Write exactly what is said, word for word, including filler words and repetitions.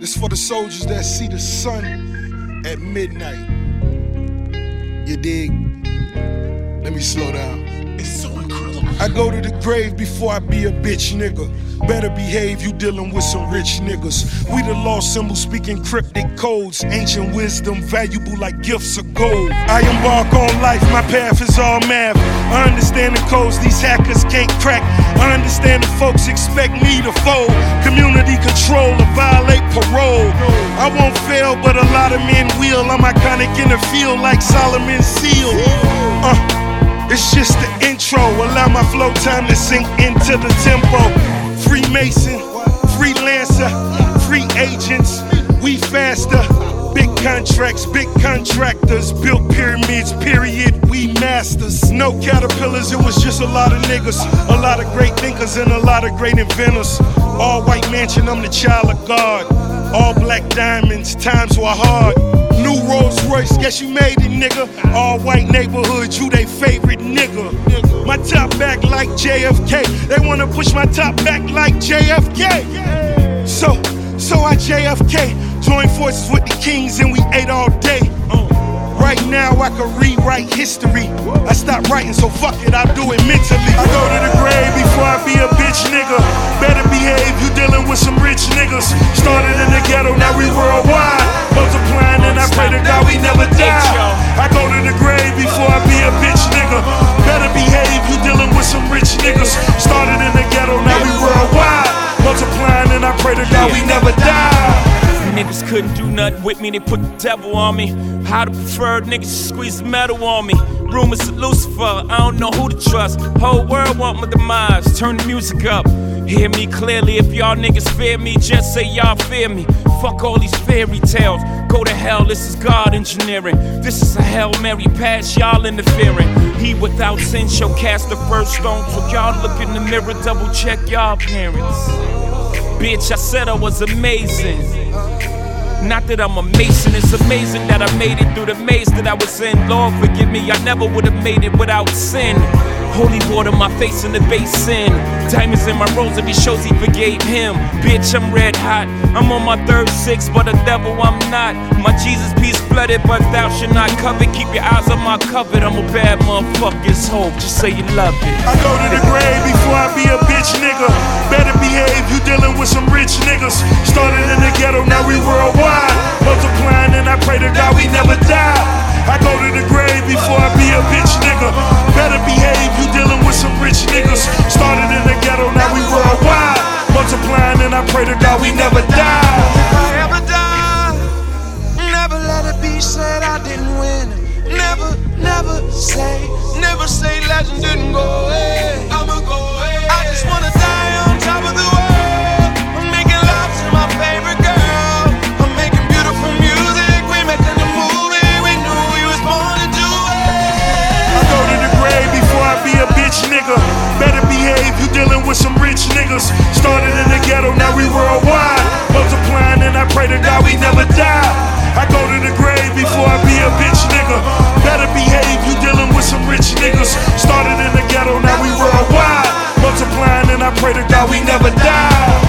It's for the soldiers that see the sun at midnight. You dig? Let me slow down. It's so incredible. I go to the grave before I be a bitch nigga. Better behave, you dealing with some rich niggas. We the lost symbols speaking cryptic codes. Ancient wisdom, valuable like gifts of gold. I embark on life, my path is all math. I understand the codes these hackers can't crack. I understand the folks expect me to fold. Community control or violate parole. I won't fail, but a lot of men will. I'm iconic in the field like Solomon's seal. Uh, it's just the intro. Allow my flow time to sink into the tempo. Freemason, freelancer, free agents, we faster. Big contracts, big contractors, built pyramids, period, we masters. No caterpillars, it was just a lot of niggas. A lot of great thinkers and a lot of great inventors. All white mansion, I'm the child of God. All black diamonds, times were hard. New Rolls Royce, guess you made it, nigga. All white neighborhood, you they favorite nigga. My top back like J F K. They wanna push my top back like J F K. So, so I J F K. Joined forces with the kings and we ate all day. Right now I can rewrite history. I stopped writing, so fuck it, I'll do it mentally. I go to the grave before I be a bitch nigga. Better behave, you dealing with some rich niggas. Started in the ghetto, now we worldwide. Multiplying and I pray to God we never die. I go to the grave before I be a bitch nigga. Better behave, you dealing with some rich niggas. Started in the ghetto, now we worldwide. Multiplying and I pray to God we never die. Niggas couldn't do nothing with me, they put the devil on me. How the preferred niggas squeeze metal on me. Rumors of Lucifer, I don't know who to trust. Whole world want my demise, turn the music up. Hear me clearly, if y'all niggas fear me, just say y'all fear me. Fuck all these fairy tales, go to hell, this is God engineering. This is a Hail Mary pass, y'all interfering. He without sin shall cast the first stone. So y'all look in the mirror, double check y'all parents. Bitch, I said I was amazing. Not that I'm a mason, it's amazing that I made it through the maze that I was in. Lord forgive me, I never would've made it without sin. Holy water, my face in the basin. Diamonds in my rosary shows he forgave him. Bitch, I'm red hot, I'm on my third six, but a devil I'm not. My Jesus peace flooded, but thou should not covet. Keep your eyes on my covet, I'm a bad motherfucker's hope, just say you love it. I go to the grave before I be a bitch nigga. Better behave, you dealing with some rich niggas. Started in the ghetto, now we worldwide. Multiplying and I pray to God we never die. I go to the grave before I be a bitch nigga. Better behave, you dealing with some rich niggas. Started in the ghetto, now we worldwide. Multiplying and I pray to God we never die. If I ever die, never let it be said I didn't win. Never, never say, never say legend didn't go away. I'ma go away. I just wanna die on top of the world. I'm making love to my favorite girl. I'm making beautiful music. We making a movie. We knew we was born to do it. I go to the grave before I be a bitch nigga. Better behave, you dealing with some rich niggas. Started in the ghetto, now we worldwide. Multiplying and I pray to God we never die. I go to the grave before I be a bitch nigga. Better behave, you dealing with some rich niggas. Started in the ghetto, now we worldwide. Multiplying and I pray to God we never die.